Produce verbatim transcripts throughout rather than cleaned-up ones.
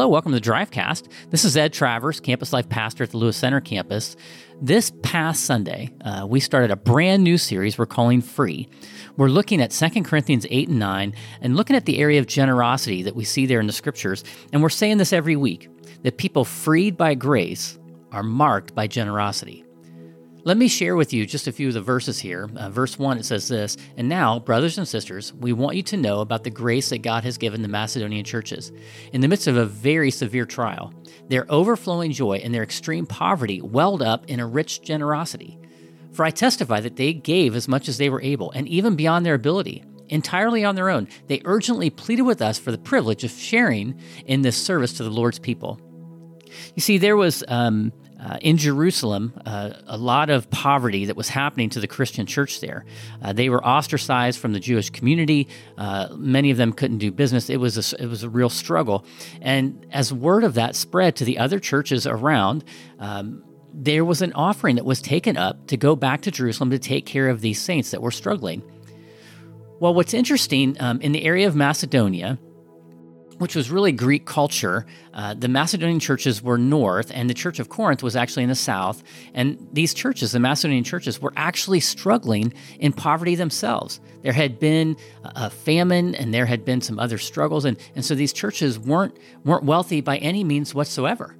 Hello, welcome to the Drivecast. This is Ed Travers, Campus Life Pastor at the Lewis Center campus. This past Sunday, uh, we started a brand new series we're calling Free. We're looking at Second Corinthians eight and nine and looking at the area of generosity that we see there in the Scriptures. And we're saying this every week, that people freed by grace are marked by generosity. Let me share with you just a few of the verses here. Uh, verse one, it says this, "And now, brothers and sisters, we want you to know about the grace that God has given the Macedonian churches. In the midst of a very severe trial, their overflowing joy and their extreme poverty welled up in a rich generosity. For I testify that they gave as much as they were able, and even beyond their ability, entirely on their own. They urgently pleaded with us for the privilege of sharing in this service to the Lord's people." You see, there was... Um, Uh, in Jerusalem, uh, a lot of poverty that was happening to the Christian church there. Uh, they were ostracized from the Jewish community. Uh, many of them couldn't do business. It was a, it was a real struggle. And as word of that spread to the other churches around, um, there was an offering that was taken up to go back to Jerusalem to take care of these saints that were struggling. Well, what's interesting, um, in the area of Macedonia, which was really Greek culture, uh, the Macedonian churches were north, and the Church of Corinth was actually in the south. And these churches, the Macedonian churches, were actually struggling in poverty themselves. There had been a famine, and there had been some other struggles, and, and so these churches weren't weren't wealthy by any means whatsoever.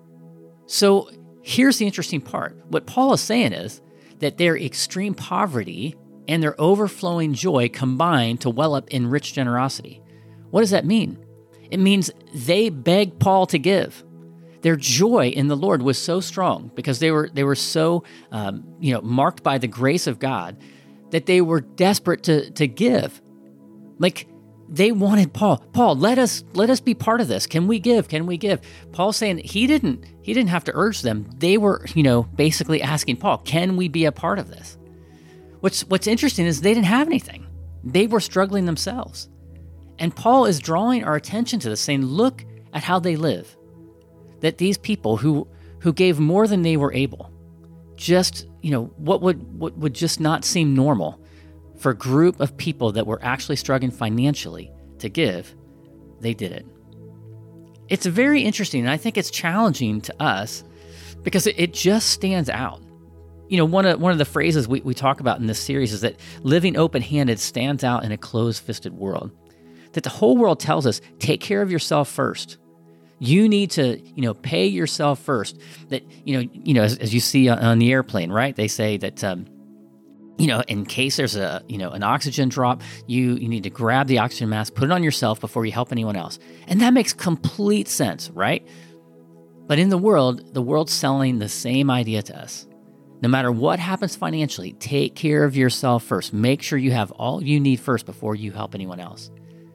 So here's the interesting part. What Paul is saying is that their extreme poverty and their overflowing joy combined to well up in rich generosity. What does that mean? It means they begged Paul to give. Their joy in the Lord was so strong because they were they were so um, you know marked by the grace of God that they were desperate to to give. Like they wanted Paul. Paul, let us let us be part of this. Can we give? Can we give? Paul's saying he didn't he didn't have to urge them. They were you know basically asking Paul, can we be a part of this? What's what's interesting is they didn't have anything. They were struggling themselves. And Paul is drawing our attention to this, saying, look at how they live. That these people who who gave more than they were able, just, you know, what would what would just not seem normal for a group of people that were actually struggling financially to give, they did it. It's very interesting, and I think it's challenging to us because it, it just stands out. You know, one of one of the phrases we, we talk about in this series is that living open-handed stands out in a closed-fisted world. That the whole world tells us, take care of yourself first. You need to, you know, pay yourself first. That, you know, you know, as, as you see on, on the airplane, right? They say that, um, you know, in case there's a, you know, an oxygen drop, you you need to grab the oxygen mask, put it on yourself before you help anyone else. And that makes complete sense, right? But in the world, the world's selling the same idea to us. No matter what happens financially, take care of yourself first. Make sure you have all you need first before you help anyone else.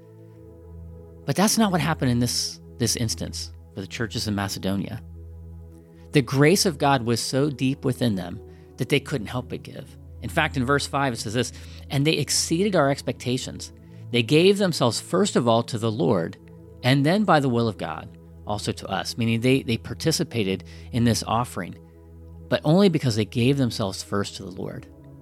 But that's not what happened in this, this instance for the churches in Macedonia. The grace of God was so deep within them that they couldn't help but give. In fact, in verse five, it says this, "And they exceeded our expectations. They gave themselves first of all to the Lord, and then by the will of God, also to us." Meaning they, they participated in this offering, but only because they gave themselves first to the Lord.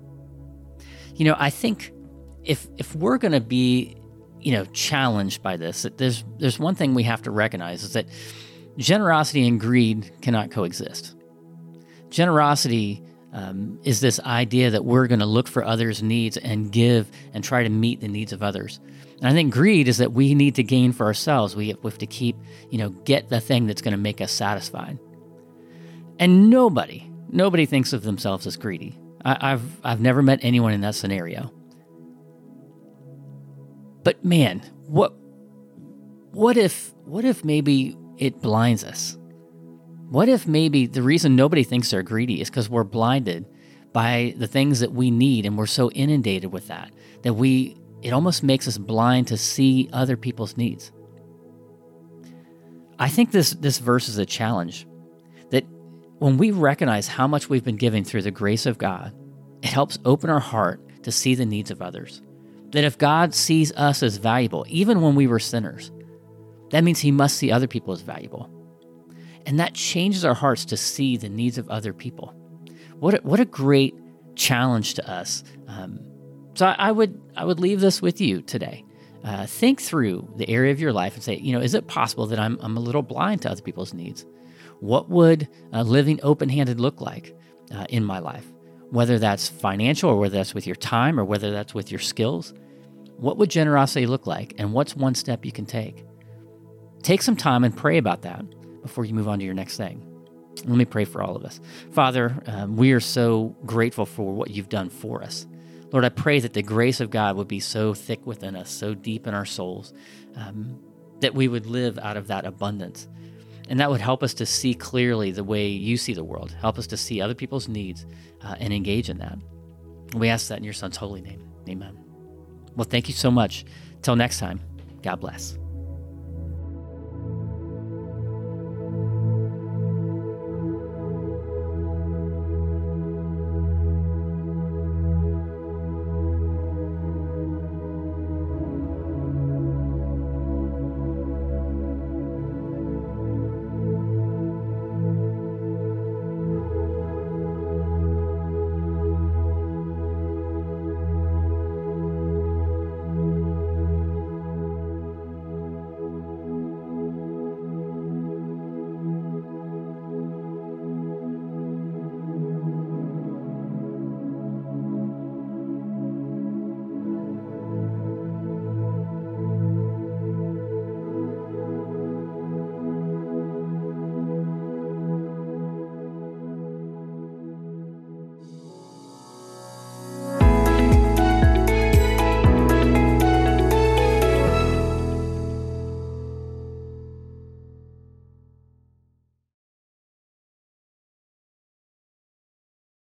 You know, I think if if we're going to be you know, challenged by this, that there's there's one thing we have to recognize is that generosity and greed cannot coexist. Generosity um, is this idea that we're going to look for others' needs and give and try to meet the needs of others. And I think greed is that we need to gain for ourselves. We have to keep, you know, get the thing that's going to make us satisfied. And nobody, nobody thinks of themselves as greedy. I, I've I've never met anyone in that scenario. But man, what what if what if maybe it blinds us? What if maybe the reason nobody thinks they're greedy is because we're blinded by the things that we need, and we're so inundated with that that we it almost makes us blind to see other people's needs. I think this this verse is a challenge that when we recognize how much we've been given through the grace of God, it helps open our heart to see the needs of others. That if God sees us as valuable, even when we were sinners, that means he must see other people as valuable. And that changes our hearts to see the needs of other people. What a, what a great challenge to us. Um, so I, I would I would leave this with you today. uh, think through the area of your life and say, you know, is it possible that I'm, I'm a little blind to other people's needs? What would uh, living open-handed look like uh, in my life? Whether that's financial or whether that's with your time or whether that's with your skills, what would generosity look like? And what's one step you can take? Take some time and pray about that before you move on to your next thing. Let me pray for all of us. Father, um, we are so grateful for what you've done for us. Lord, I pray that the grace of God would be so thick within us, so deep in our souls, um, that we would live out of that abundance. And that would help us to see clearly the way you see the world, help us to see other people's needs uh, and engage in that. We ask that in your Son's holy name. Amen. Well, thank you so much. Till next time, God bless.